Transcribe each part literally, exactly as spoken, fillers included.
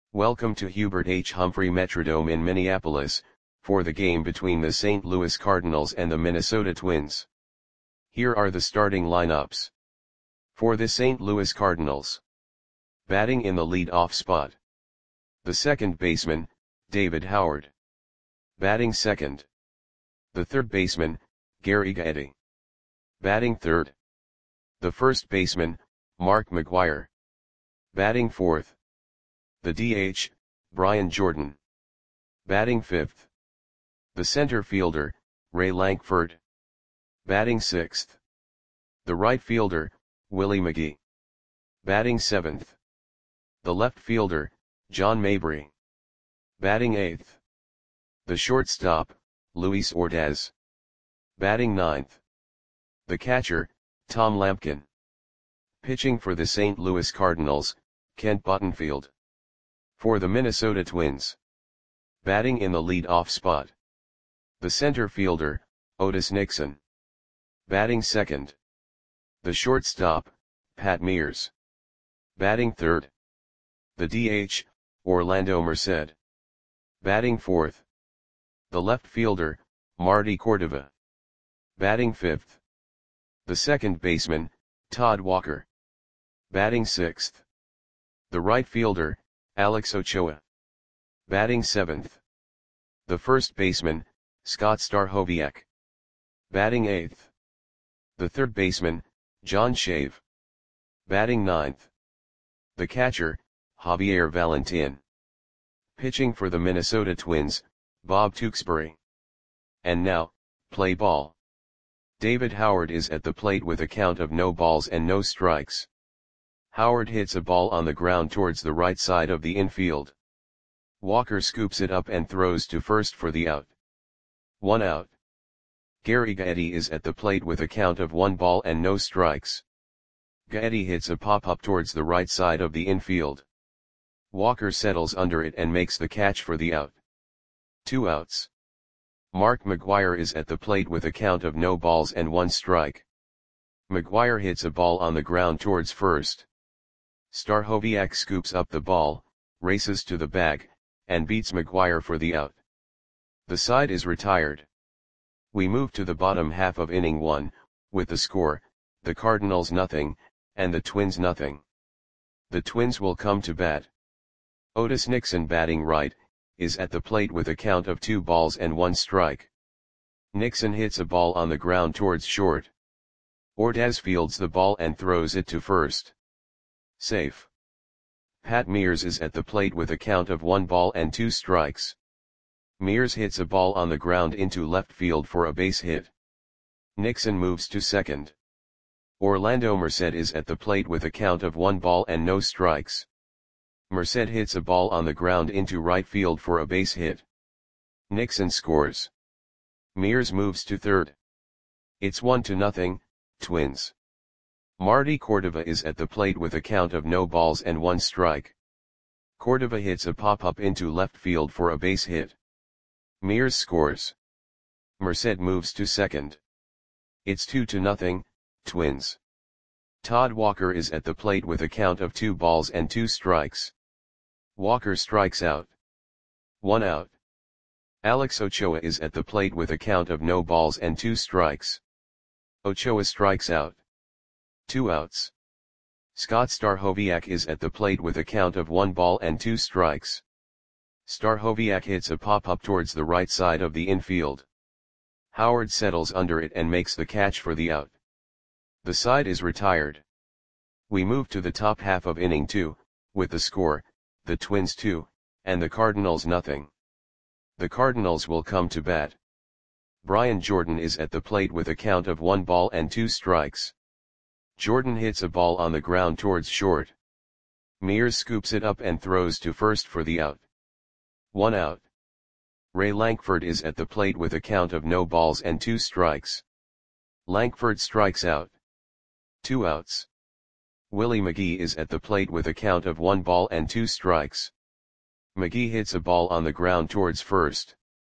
Welcome to Hubert H. Humphrey Metrodome in Minneapolis, for the game between the Saint Louis Cardinals and the Minnesota Twins. Here are the starting lineups. For the Saint Louis Cardinals. Batting in the lead-off spot. The second baseman, David Howard. Batting second. The third baseman, Gary Gaetti. Batting third. The first baseman, Mark McGwire. Batting fourth. The D H, Brian Jordan. Batting fifth. The center fielder, Ray Lankford. Batting sixth. The right fielder, Willie McGee. Batting seventh. The left fielder, John Mabry. Batting eighth. The shortstop, Luis Ordaz. Batting ninth. The catcher, Tom Lampkin. Pitching for the Saint Louis Cardinals, Kent Buttonfield. For the Minnesota Twins. Batting in the lead-off spot. The center fielder, Otis Nixon. Batting second. The shortstop, Pat Mears. Batting third. The D H, Orlando Merced. Batting fourth. The left fielder, Marty Cordova. Batting fifth. The second baseman, Todd Walker. Batting sixth. The right fielder, Alex Ochoa. Batting seventh. The first baseman, Scott Stachowiak. Batting eighth. The third baseman, John Shave. Batting ninth. The catcher, Javier Valentin. Pitching for the Minnesota Twins, Bob Tewksbury. And now, play ball. David Howard is at the plate with a count of no balls and no strikes. Howard hits a ball on the ground towards the right side of the infield. Walker scoops it up and throws to first for the out. One out. Gary Gaetti is at the plate with a count of one ball and no strikes. Gaetti hits a pop-up towards the right side of the infield. Walker settles under it and makes the catch for the out. Two outs. Mark McGwire is at the plate with a count of no balls and one strike. McGwire hits a ball on the ground towards first. Stachowiak scoops up the ball, races to the bag, and beats McGwire for the out. The side is retired. We move to the bottom half of inning one, with the score, the Cardinals nothing, and the Twins nothing. The Twins will come to bat. Otis Nixon, batting right, is at the plate with a count of two balls and one strike. Nixon hits a ball on the ground towards short. Ordaz fields the ball and throws it to first. Safe. Pat Mears is at the plate with a count of one ball and two strikes. Mears hits a ball on the ground into left field for a base hit. Nixon moves to second. Orlando Merced is at the plate with a count of one ball and no strikes. Merced hits a ball on the ground into right field for a base hit. Nixon scores. Mears moves to third. It's one to nothing, Twins. Marty Cordova is at the plate with a count of no balls and one strike. Cordova hits a pop-up into left field for a base hit. Mears scores. Merced moves to second. It's two to nothing, Twins. Todd Walker is at the plate with a count of two balls and two strikes. Walker strikes out. One out. Alex Ochoa is at the plate with a count of no balls and two strikes. Ochoa strikes out. Two outs. Scott Stachowiak is at the plate with a count of one ball and two strikes. Stachowiak hits a pop-up towards the right side of the infield. Howard settles under it and makes the catch for the out. The side is retired. We move to the top half of inning two, with the score, the Twins two, and the Cardinals nothing. The Cardinals will come to bat. Brian Jordan is at the plate with a count of one ball and two strikes. Jordan hits a ball on the ground towards short. Mears scoops it up and throws to first for the out. One out. Ray Lankford is at the plate with a count of no balls and two strikes. Lankford strikes out. Two outs. Willie McGee is at the plate with a count of one ball and two strikes. McGee hits a ball on the ground towards first.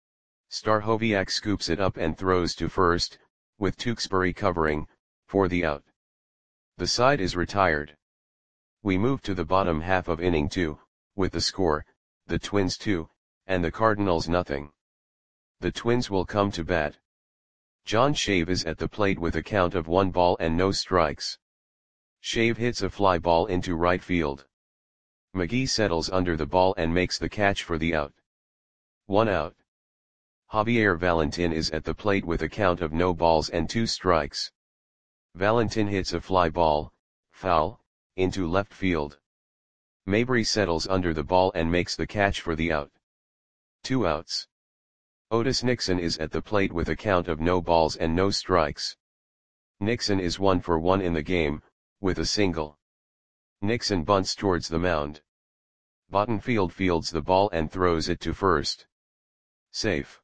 Stachowiak scoops it up and throws to first, with Tewksbury covering, for the out. The side is retired. We move to the bottom half of inning two, with the score, the Twins two, and the Cardinals nothing. The Twins will come to bat. John Shave is at the plate with a count of one ball and no strikes. Shave hits a fly ball into right field. McGee settles under the ball and makes the catch for the out. One out. Javier Valentin is at the plate with a count of no balls and two strikes. Valentin hits a fly ball, foul, into left field. Mabry settles under the ball and makes the catch for the out. Two outs. Otis Nixon is at the plate with a count of no balls and no strikes. Nixon is one for one in the game, with a single. Nixon bunts towards the mound. Bottenfield fields the ball and throws it to first. Safe.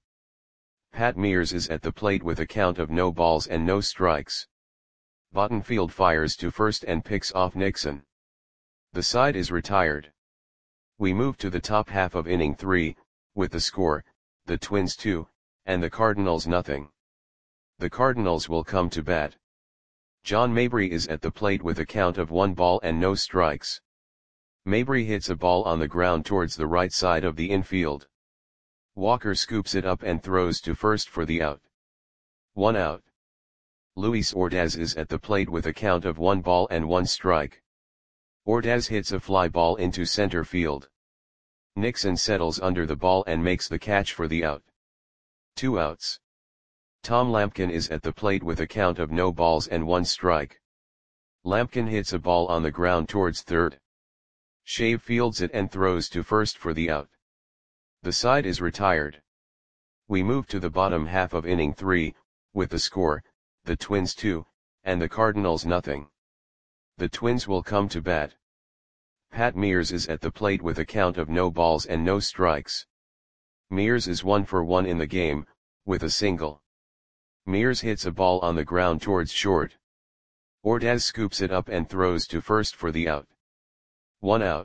Pat Mears is at the plate with a count of no balls and no strikes. Bottenfield fires to first and picks off Nixon. The side is retired. We move to the top half of inning three, with the score, the Twins two, and the Cardinals nothing. The Cardinals will come to bat. John Mabry is at the plate with a count of one ball and no strikes. Mabry hits a ball on the ground towards the right side of the infield. Walker scoops it up and throws to first for the out. One out. Luis Ordaz is at the plate with a count of one ball and one strike. Ordaz hits a fly ball into center field. Nixon settles under the ball and makes the catch for the out. Two outs. Tom Lampkin is at the plate with a count of no balls and one strike. Lampkin hits a ball on the ground towards third. Shave fields it and throws to first for the out. The side is retired. We move to the bottom half of inning three, with the score, the Twins two, and the Cardinals nothing. The Twins will come to bat. Pat Mears is at the plate with a count of no balls and no strikes. Mears is one for one in the game, with a single. Mears hits a ball on the ground towards short. Ordaz scoops it up and throws to first for the out. One out.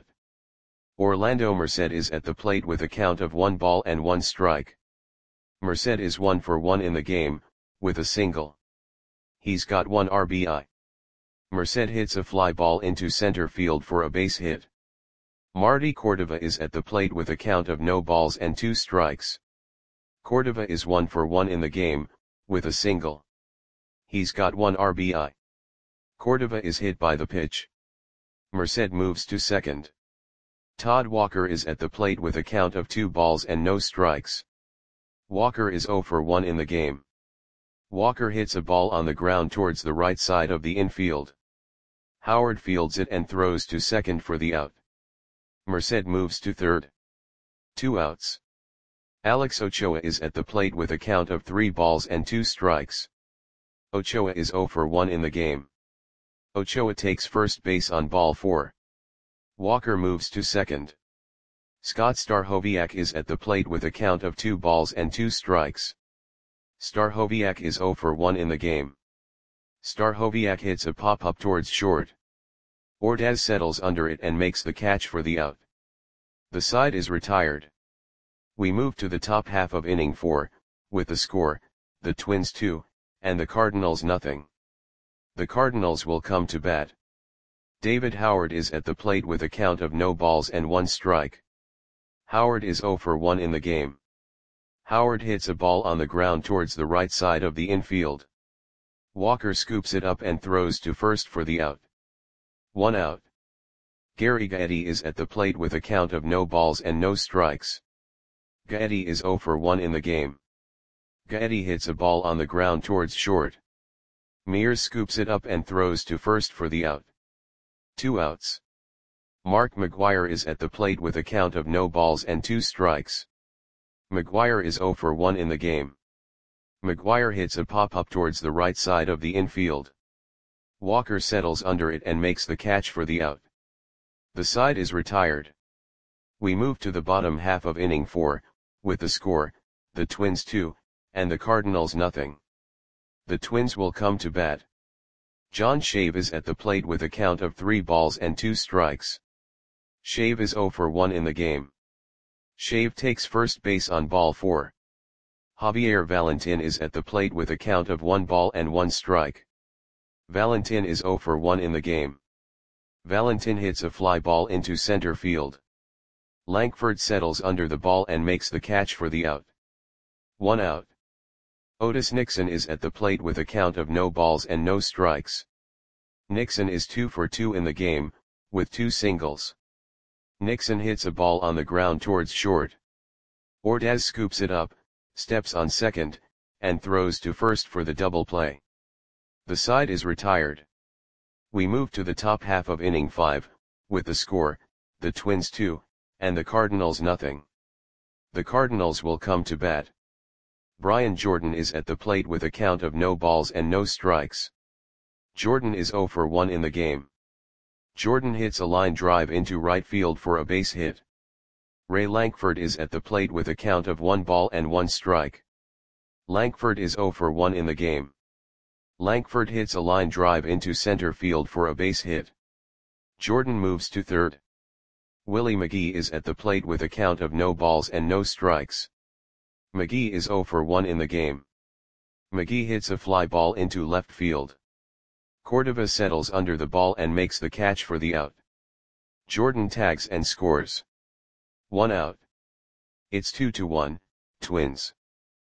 Orlando Merced is at the plate with a count of one ball and one strike. Merced is one for one in the game, with a single. He's got one R B I. Merced hits a fly ball into center field for a base hit. Marty Cordova is at the plate with a count of no balls and two strikes. Cordova is one for one in the game, with a single. He's got one R B I. Cordova is hit by the pitch. Merced moves to second. Todd Walker is at the plate with a count of two balls and no strikes. Walker is zero for one in the game. Walker hits a ball on the ground towards the right side of the infield. Howard fields it and throws to second for the out. Merced moves to third. Two outs. Alex Ochoa is at the plate with a count of three balls and two strikes. Ochoa is zero for one in the game. Ochoa takes first base on ball four. Walker moves to second. Scott Stachowiak is at the plate with a count of two balls and two strikes. Stachowiak is zero for one in the game. Stachowiak hits a pop-up towards short. Ordaz settles under it and makes the catch for the out. The side is retired. We move to the top half of inning four, with the score, the Twins two, and the Cardinals nothing. The Cardinals will come to bat. David Howard is at the plate with a count of no balls and one strike. Howard is zero for one in the game. Howard hits a ball on the ground towards the right side of the infield. Walker scoops it up and throws to first for the out. One out. Gary Gaetti is at the plate with a count of no balls and no strikes. Gaetti is zero for one in the game. Gaetti hits a ball on the ground towards short. Mears scoops it up and throws to first for the out. Two outs. Mark McGwire is at the plate with a count of no balls and two strikes. McGwire is zero for one in the game. McGwire hits a pop-up towards the right side of the infield. Walker settles under it and makes the catch for the out. The side is retired. We move to the bottom half of inning four, with the score, the Twins two, and the Cardinals nothing. The Twins will come to bat. John Shave is at the plate with a count of three balls and two strikes. Shave is zero for one in the game. Shave takes first base on ball four. Javier Valentin is at the plate with a count of one ball and one strike. Valentin is zero for one in the game. Valentin hits a fly ball into center field. Lankford settles under the ball and makes the catch for the out. One out. Otis Nixon is at the plate with a count of no balls and no strikes. Nixon is two for two in the game, with two singles. Nixon hits a ball on the ground towards short. Ordaz scoops it up, steps on second, and throws to first for the double play. The side is retired. We move to the top half of inning five, with the score, the Twins two, and the Cardinals nothing. The Cardinals will come to bat. Brian Jordan is at the plate with a count of no balls and no strikes. Jordan is zero for one in the game. Jordan hits a line drive into right field for a base hit. Ray Lankford is at the plate with a count of one ball and one strike. Lankford is zero for one in the game. Lankford hits a line drive into center field for a base hit. Jordan moves to third. Willie McGee is at the plate with a count of no balls and no strikes. McGee is zero for one in the game. McGee hits a fly ball into left field. Cordova settles under the ball and makes the catch for the out. Jordan tags and scores. One out. It's two to one, Twins.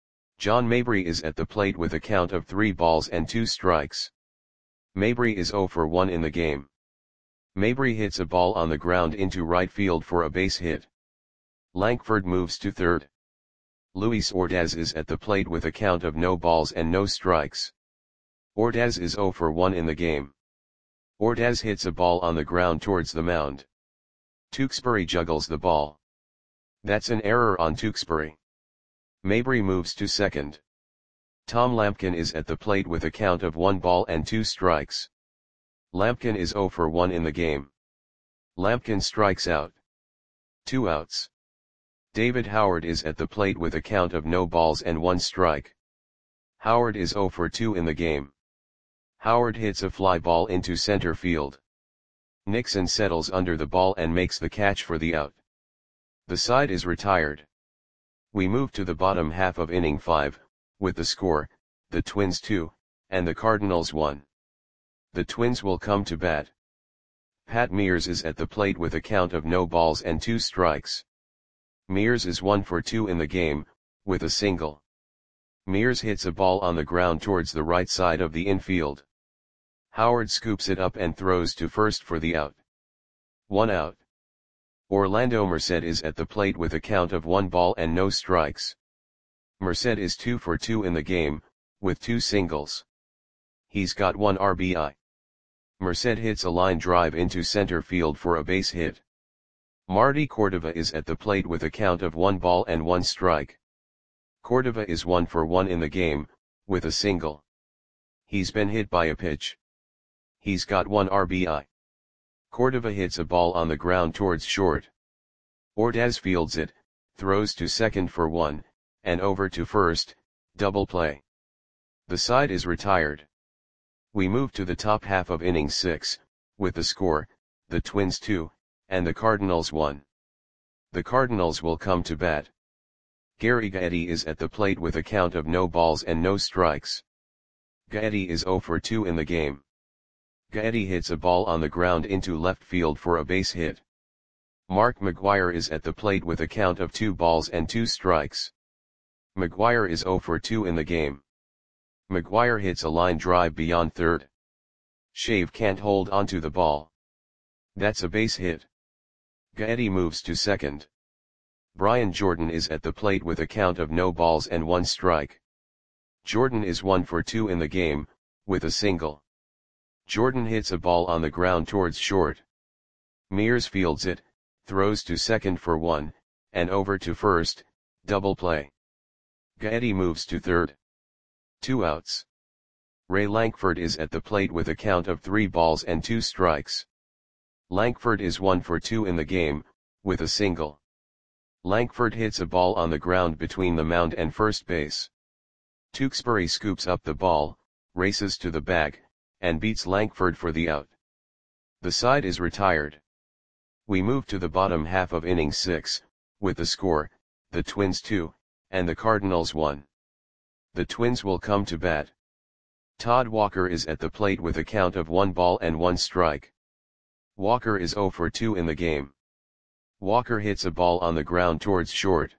John Mabry is at the plate with a count of three balls and two strikes. Mabry is zero for one in the game. Mabry hits a ball on the ground into right field for a base hit. Lankford moves to third. Luis Ordaz is at the plate with a count of no balls and no strikes. Ordaz is zero for one in the game. Ordaz hits a ball on the ground towards the mound. Tewksbury juggles the ball. That's an error on Tewksbury. Mabry moves to second. Tom Lampkin is at the plate with a count of one ball and two strikes. Lampkin is zero for one in the game. Lampkin strikes out. Two outs. David Howard is at the plate with a count of no balls and one strike. Howard is zero for two in the game. Howard hits a fly ball into center field. Nixon settles under the ball and makes the catch for the out. The side is retired. We move to the bottom half of inning five, with the score, the Twins two, and the Cardinals one. The Twins will come to bat. Pat Mears is at the plate with a count of no balls and two strikes. Mears is one for two in the game, with a single. Mears hits a ball on the ground towards the right side of the infield. Howard scoops it up and throws to first for the out. One out. Orlando Merced is at the plate with a count of one ball and no strikes. Merced is two for two in the game, with two singles. He's got one R B I. Merced hits a line drive into center field for a base hit. Marty Cordova is at the plate with a count of one ball and one strike. Cordova is one for one in the game, with a single. He's been hit by a pitch. He's got one R B I. Cordova hits a ball on the ground towards short. Ordaz fields it, throws to second for one, and over to first, double play. The side is retired. We move to the top half of inning six, with the score, the Twins two, and the Cardinals one. The Cardinals will come to bat. Gary Gaetti is at the plate with a count of no balls and no strikes. Gaetti is zero for two in the game. Gaetti hits a ball on the ground into left field for a base hit. Mark McGuire is at the plate with a count of two balls and two strikes. McGuire is zero for two in the game. McGuire hits a line drive beyond third. Shave can't hold onto the ball. That's a base hit. Gaetti moves to second. Brian Jordan is at the plate with a count of no balls and one strike. Jordan is one for two in the game, with a single. Jordan hits a ball on the ground towards short. Mears fields it, throws to second for one, and over to first, double play. Gaetti moves to third. Two outs. Ray Lankford is at the plate with a count of three balls and two strikes. Lankford is one for two in the game, with a single. Lankford hits a ball on the ground between the mound and first base. Tewksbury scoops up the ball, races to the bag, and beats Lankford for the out. The side is retired. We move to the bottom half of inning six, with the score, the Twins two, and the Cardinals one. The Twins will come to bat. Todd Walker is at the plate with a count of one ball and one strike. Walker is zero for two in the game. Walker hits a ball on the ground towards short.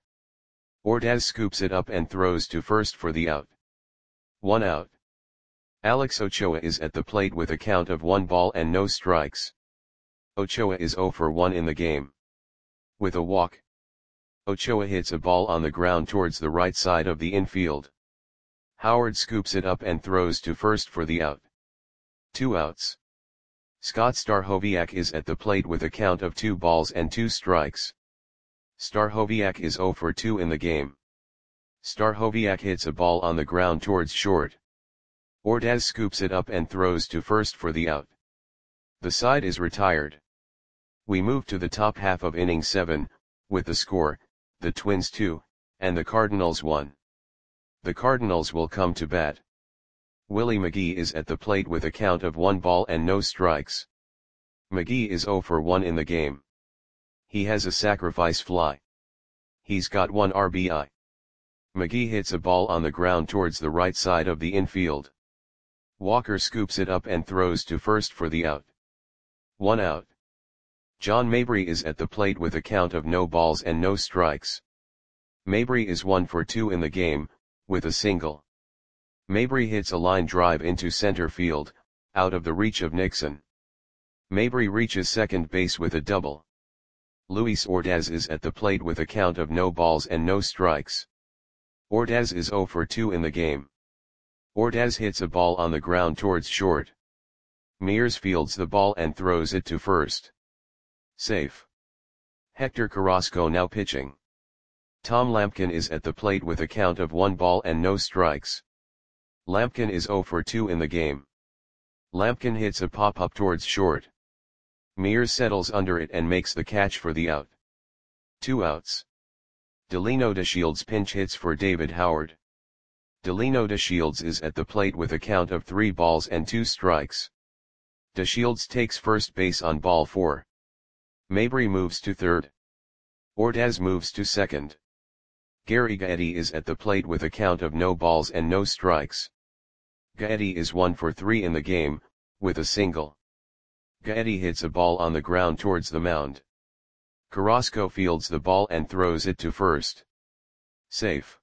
Ordaz scoops it up and throws to first for the out. One out. Alex Ochoa is at the plate with a count of one ball and no strikes. Ochoa is zero for one in the game. With a walk, Ochoa hits a ball on the ground towards the right side of the infield. Howard scoops it up and throws to first for the out. Two outs. Scott Stachowiak is at the plate with a count of two balls and two strikes. Stachowiak is zero for two in the game. Stachowiak hits a ball on the ground towards short. Ordaz scoops it up and throws to first for the out. The side is retired. We move to the top half of inning seven, with the score, the Twins two, and the Cardinals one. The Cardinals will come to bat. Willie McGee is at the plate with a count of one ball and no strikes. McGee is zero for one in the game. He has a sacrifice fly. He's got one R B I. McGee hits a ball on the ground towards the right side of the infield. Walker scoops it up and throws to first for the out. One out. John Mabry is at the plate with a count of no balls and no strikes. Mabry is one for two in the game, with a single. Mabry hits a line drive into center field, out of the reach of Nixon. Mabry reaches second base with a double. Luis Ordaz is at the plate with a count of no balls and no strikes. Ordaz is zero for two in the game. Ordaz hits a ball on the ground towards short. Mears fields the ball and throws it to first. Safe. Hector Carrasco now pitching. Tom Lampkin is at the plate with a count of one ball and no strikes. Lampkin is zero for two in the game. Lampkin hits a pop-up towards short. Mears settles under it and makes the catch for the out. Two outs. Delino DeShields pinch hits for David Howard. Delino DeShields is at the plate with a count of three balls and two strikes. DeShields takes first base on ball four. Mabry moves to third. Ordaz moves to second. Gary Gaetti is at the plate with a count of no balls and no strikes. Gaetti is one for three in the game, with a single. Gaetti hits a ball on the ground towards the mound. Carrasco fields the ball and throws it to first. Safe.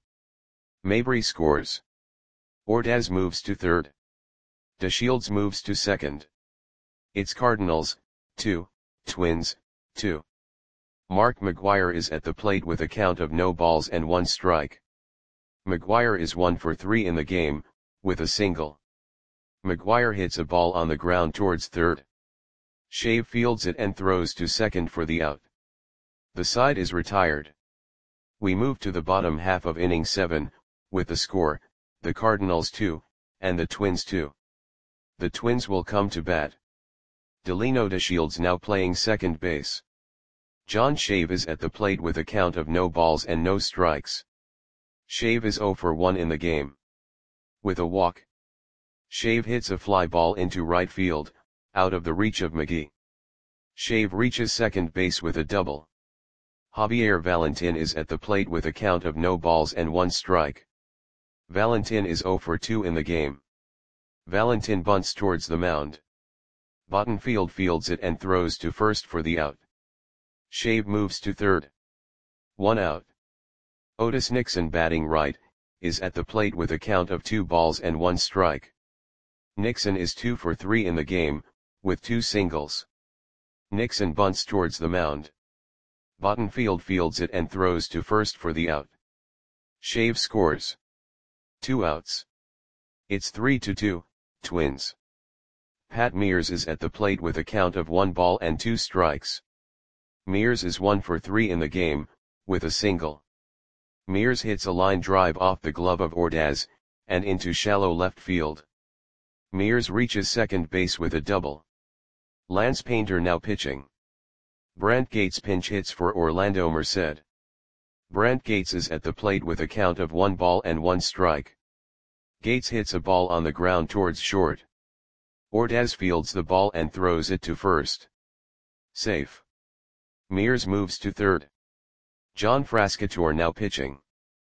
Mabry scores. Ordaz moves to third. DeShields moves to second. It's Cardinals, two, Twins, two. Mark McGwire is at the plate with a count of no balls and one strike. McGwire is one for three in the game, with a single. McGwire hits a ball on the ground towards third. Shave fields it and throws to second for the out. The side is retired. We move to the bottom half of inning seven, with the score, the Cardinals two, and the Twins two. The Twins will come to bat. Delino DeShields now playing second base. John Shave is at the plate with a count of no balls and no strikes. Shave is zero for one in the game. With a walk, Shave hits a fly ball into right field, out of the reach of McGee. Shave reaches second base with a double. Javier Valentin is at the plate with a count of no balls and one strike. Valentin is zero for two in the game. Valentin bunts towards the mound. Bottenfield fields it and throws to first for the out. Shave moves to third. One out. Otis Nixon, batting right, is at the plate with a count of two balls and one strike. Nixon is two for three in the game, with two singles. Nixon bunts towards the mound. Bottenfield fields it and throws to first for the out. Shave scores. Two outs. It's three to two, Twins. Pat Mears is at the plate with a count of one ball and two strikes. Mears is one for three in the game, with a single. Mears hits a line drive off the glove of Ordaz, and into shallow left field. Mears reaches second base with a double. Lance Painter now pitching. Brant Gates pinch hits for Orlando Merced. Brant Gates is at the plate with a count of one ball and one strike. Gates hits a ball on the ground towards short. Ordaz fields the ball and throws it to first. Safe. Mears moves to third. John Frascatore now pitching.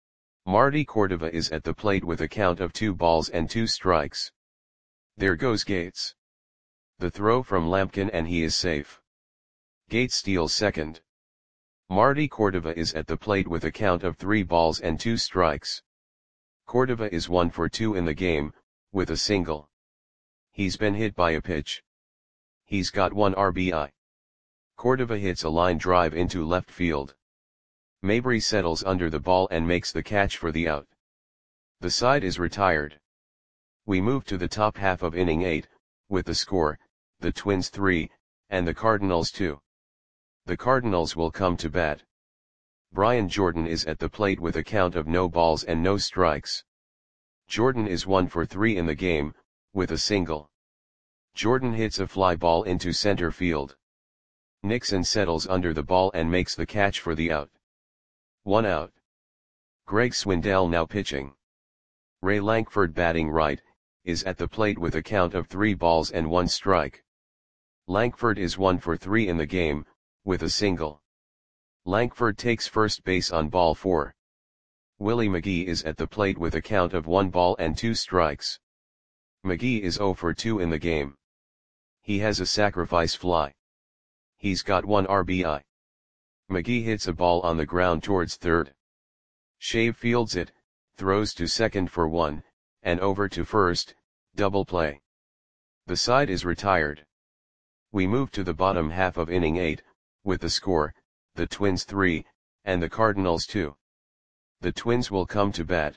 Marty Cordova is at the plate with a count of two balls and two strikes. There goes Gates. The throw from Lampkin and he is safe. Gates steals second. Marty Cordova is at the plate with a count of three balls and two strikes. Cordova is one for two in the game, with a single. He's been hit by a pitch. He's got one R B I. Cordova hits a line drive into left field. Mabry settles under the ball and makes the catch for the out. The side is retired. We move to the top half of inning eight, with the score, the Twins three, and the Cardinals two. The Cardinals will come to bat. Brian Jordan is at the plate with a count of no balls and no strikes. Jordan is one for three in the game, with a single. Jordan hits a fly ball into center field. Nixon settles under the ball and makes the catch for the out. One out. Greg Swindell now pitching. Ray Lankford batting right, is at the plate with a count of three balls and one strike. Lankford is one for three in the game, with a single. Lankford takes first base on ball four. Willie McGee is at the plate with a count of one ball and two strikes. McGee is zero for two in the game. He has a sacrifice fly. He's got one R B I. McGee hits a ball on the ground towards third. Shave fields it, throws to second for one, and over to first, double play. The side is retired. We move to the bottom half of inning eight, with the score, the Twins three, and the Cardinals two. The Twins will come to bat.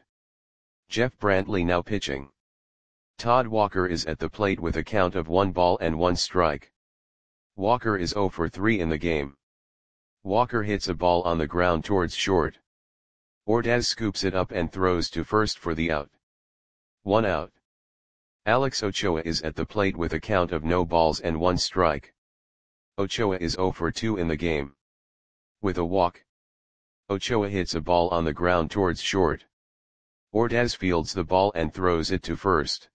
Jeff Brantley now pitching. Todd Walker is at the plate with a count of one ball and one strike. Walker is zero for three in the game. Walker hits a ball on the ground towards short. Ordaz scoops it up and throws to first for the out. One out. Alex Ochoa is at the plate with a count of no balls and one strike. Ochoa is zero for two in the game. With a walk. Ochoa hits a ball on the ground towards short. Ordaz fields the ball and throws it to first.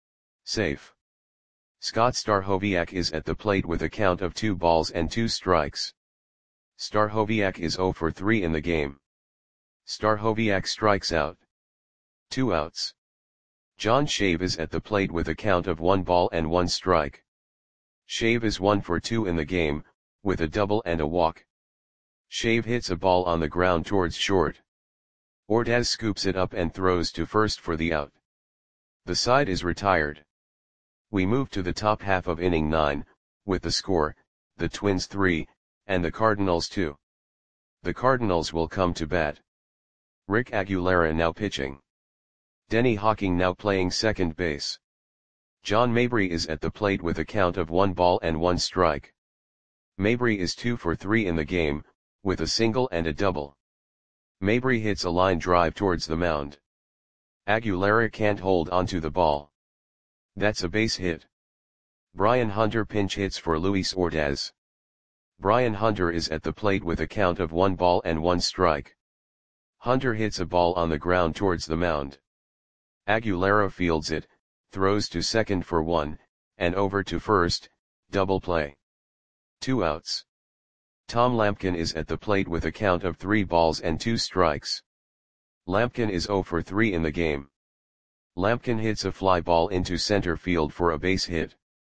Safe. Scott Stachowiak is at the plate with a count of two balls and two strikes. Stachowiak is zero for three in the game. Stachowiak strikes out. Two outs. John Shave is at the plate with a count of one ball and one strike. Shave is one for two in the game, with a double and a walk. Shave hits a ball on the ground towards short. Ordaz scoops it up and throws to first for the out. The side is retired. We move to the top half of inning nine, with the score, the Twins three, and the Cardinals two. The Cardinals will come to bat. Rick Aguilera now pitching. Denny Hawking now playing second base. John Mabry is at the plate with a count of one ball and one strike. Mabry is two for three in the game, with a single and a double. Mabry hits a line drive towards the mound. Aguilera can't hold onto the ball. That's a base hit. Brian Hunter pinch hits for Luis Ordaz. Brian Hunter is at the plate with a count of one ball and one strike. Hunter hits a ball on the ground towards the mound. Aguilera fields it, throws to second for one, and over to first, double play. Two outs. Tom Lampkin is at the plate with a count of three balls and two strikes. Lampkin is zero for three in the game. Lampkin hits a fly ball into center field for a base hit.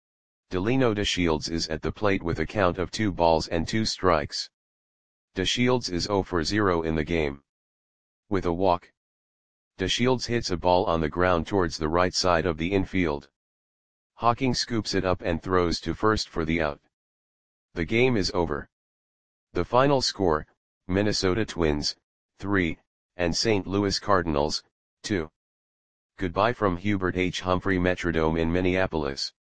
Delino DeShields is at the plate with a count of two balls and two strikes. DeShields is zero for zero in the game. With a walk. DeShields hits a ball on the ground towards the right side of the infield. Hawking scoops it up and throws to first for the out. The game is over. The final score, Minnesota Twins, three, and Saint Louis Cardinals, two. Goodbye from Hubert H. Humphrey Metrodome in Minneapolis.